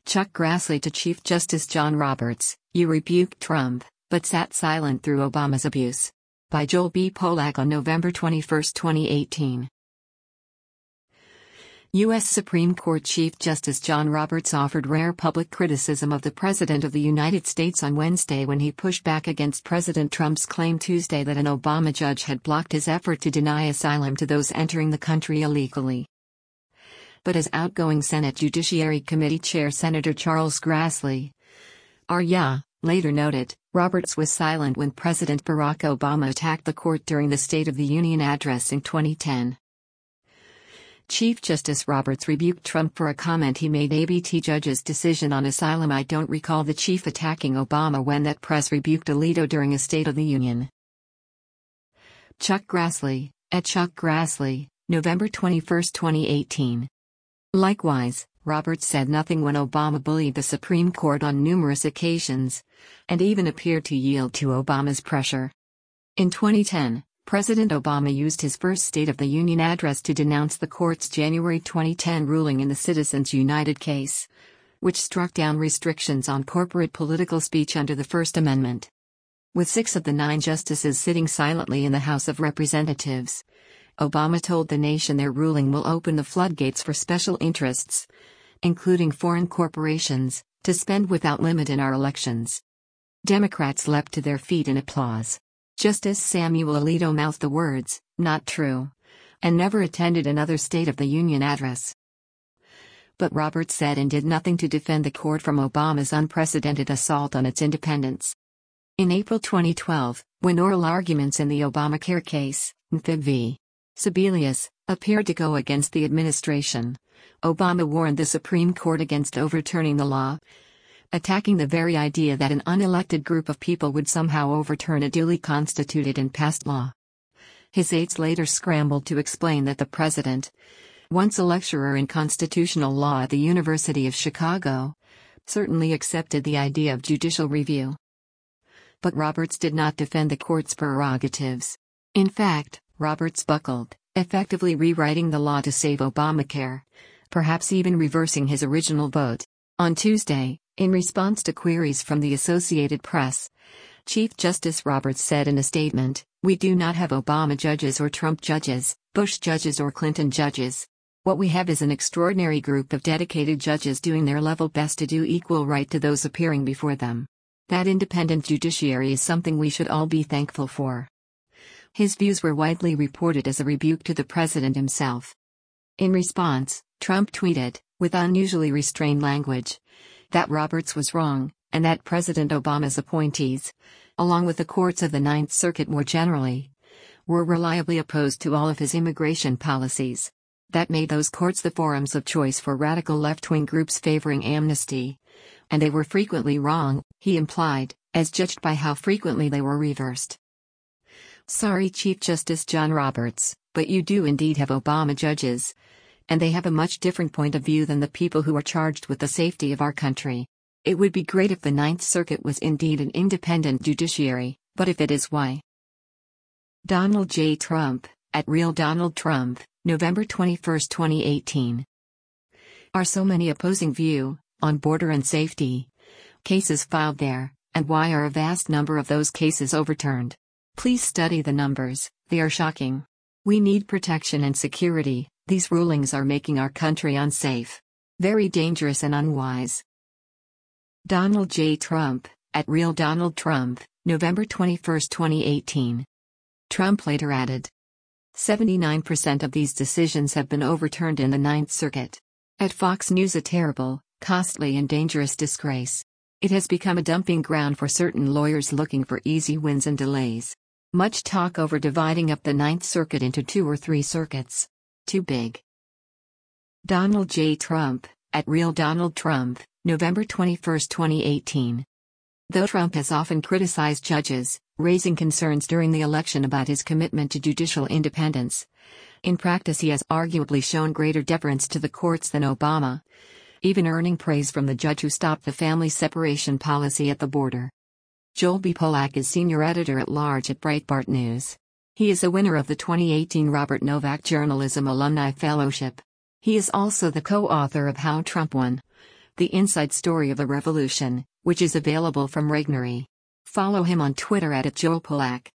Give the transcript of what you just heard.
Chuck Grassley to Chief Justice John Roberts, "You rebuked Trump, but sat silent through Obama's abuse." By Joel B. Polak on November 21, 2018. U.S. Supreme Court Chief Justice John Roberts offered rare public criticism of the President of the United States on Wednesday when he pushed back against President Trump's claim Tuesday that an Obama judge had blocked his effort to deny asylum to those entering the country illegally. But as outgoing Senate Judiciary Committee Chair Senator Charles Grassley, R.Y., later noted, Roberts was silent when President Barack Obama attacked the court during the State of the Union address in 2010. Chief Justice Roberts rebuked Trump for a comment he made ABT judge's decision on asylum. "I don't recall the chief attacking Obama when that press rebuked Alito during a State of the Union." Chuck Grassley, at Chuck Grassley, November 21, 2018. Likewise, Roberts said nothing when Obama bullied the Supreme Court on numerous occasions, and even appeared to yield to Obama's pressure. In 2010, President Obama used his first State of the Union address to denounce the court's January 2010 ruling in the Citizens United case, which struck down restrictions on corporate political speech under the First Amendment. With 6 of the 9 justices sitting silently in the House of Representatives, Obama told the nation their ruling will open the floodgates for special interests, including foreign corporations, to spend without limit in our elections. Democrats leapt to their feet in applause. Justice Samuel Alito mouthed the words, "Not true," and never attended another State of the Union address. But Roberts said and did nothing to defend the court from Obama's unprecedented assault on its independence. In April 2012, when oral arguments in the Obamacare case, MFIB v. Sebelius, appeared to go against the administration, Obama warned the Supreme Court against overturning the law, attacking the very idea that an unelected group of people would somehow overturn a duly constituted and passed law. His aides later scrambled to explain that the president, once a lecturer in constitutional law at the University of Chicago, certainly accepted the idea of judicial review. But Roberts did not defend the court's prerogatives. In fact, Roberts buckled, effectively rewriting the law to save Obamacare, perhaps even reversing his original vote. On Tuesday, in response to queries from the Associated Press, Chief Justice Roberts said in a statement, "We do not have Obama judges or Trump judges, Bush judges or Clinton judges. What we have is an extraordinary group of dedicated judges doing their level best to do equal right to those appearing before them. That independent judiciary is something we should all be thankful for." His views were widely reported as a rebuke to the president himself. In response, Trump tweeted, with unusually restrained language, that Roberts was wrong, and that President Obama's appointees, along with the courts of the Ninth Circuit more generally, were reliably opposed to all of his immigration policies. That made those courts the forums of choice for radical left-wing groups favoring amnesty. And they were frequently wrong, he implied, as judged by how frequently they were reversed. Sorry, Chief Justice John Roberts, but you do indeed have Obama judges, and they have a much different point of view than the people who are charged with the safety of our country. It would be great if the Ninth Circuit was indeed an independent judiciary, but if it is, why? Donald J. Trump, at Real Donald Trump, November 21, 2018. Are so many opposing view, on border and safety cases filed there, and why are a vast number of those cases overturned? Please study the numbers, they are shocking. We need protection and security. These rulings are making our country unsafe. Very dangerous and unwise. Donald J. Trump, at Real Donald Trump, November 21, 2018. Trump later added, 79% of these decisions have been overturned in the Ninth Circuit. At Fox News, a terrible, costly and dangerous disgrace. It has become a dumping ground for certain lawyers looking for easy wins and delays. Much talk over dividing up the Ninth Circuit into 2 or 3 circuits. Too big. Donald J. Trump, at Real Donald Trump, November 21, 2018. Though Trump has often criticized judges, raising concerns during the election about his commitment to judicial independence, in practice he has arguably shown greater deference to the courts than Obama, even earning praise from the judge who stopped the family separation policy at the border. Joel B. Polak is senior editor-at-large at Breitbart News. He is a winner of the 2018 Robert Novak Journalism Alumni Fellowship. He is also the co-author of How Trump Won, The Inside Story of a Revolution, which is available from Regnery. Follow him on Twitter @JoelPolak.